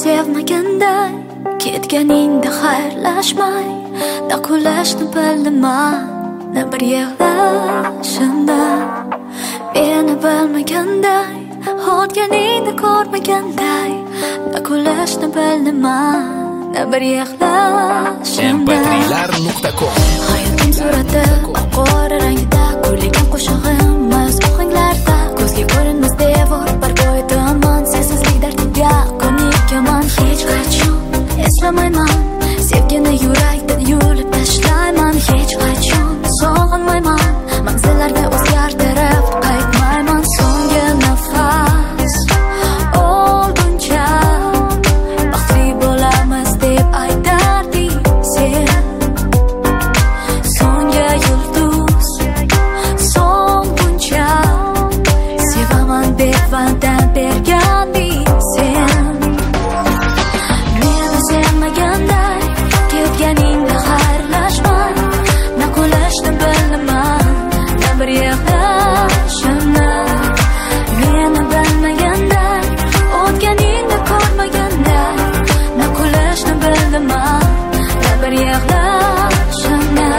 sevmaganday ketganingda xayrlashmay naqulashni bildiman na bir yig'lashimda meni bilmaganday o'tganingda ko'rmaganday naqulashni bildiman na bir yig'lashimda mp3lar.com hayotim surati qora rangida ko'rlagan qo'shig'im mast ohanglarda ko'zga ko'rinmas devor barpoy tomon sensizlik dardiga ko'nikaman hech qachon eslamayman sevgini yurakda yulib tashlayman hech qachon sog'inmayman manzillarga o'zgartirib qaytmayman so'nggi nafas olguncha baxtli bo'lamiz deb aytarding sen so'nggi yulduz so'nguncha sevaman deb va'da berganding sen meni sevmaganday ketganingda xayrlashmay naqulashni bildiman na bir yig'lashimda meni bilmaganday o'tganingda ko'rmaganday naqulashni bildiman na bir yig'lashimda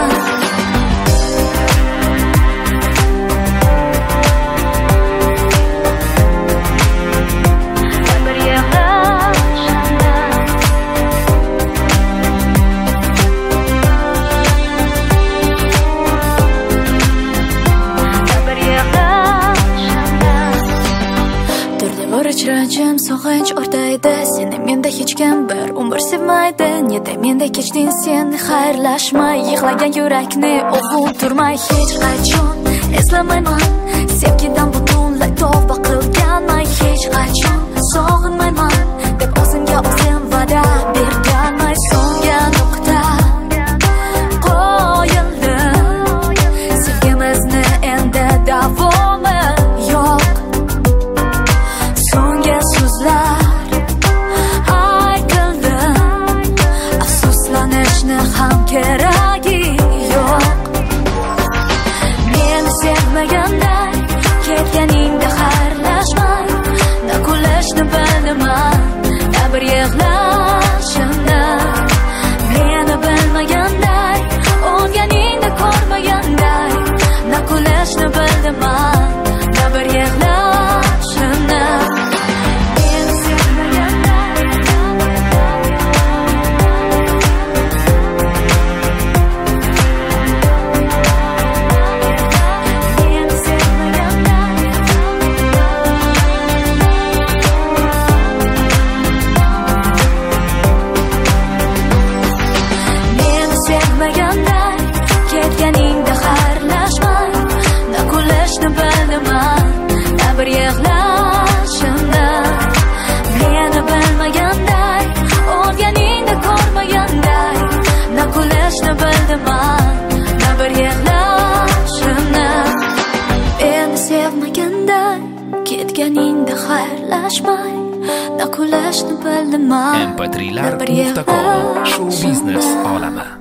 Rajim sog'inch o'rtaydi seni menda hech kim bir umr sevmaydi neda menda kechding sen xayrlashmay yig'lagan yurakni o'g'ib turmay hech qachon eslamayman sevgidan butunlay tavba qilganman hech qachon sog'inmayman deb o'zimga o'zim va'da berganman so'nggi nuqta qo'yildi sevgimizni endi davomi yo'q ham keragi yo'q meni sevmaganday ketganingda xayrlashmay naqulashni bildiman na bir yig'lashimda meni bilmaganday o'tganingda ko'rmaganday naqulashni bildiman na bir yig'lashimda ketganingda xayrlashmay naqulashni bildiman na bir yig'lashimda meni bilmaganday o'tganingda ko'rmaganday naqulashni bildiman na bir yig'lashimda meni sevmaganday ketganingda xayrlashmay naqulashni bildiman mp3lar.com Show biznes olami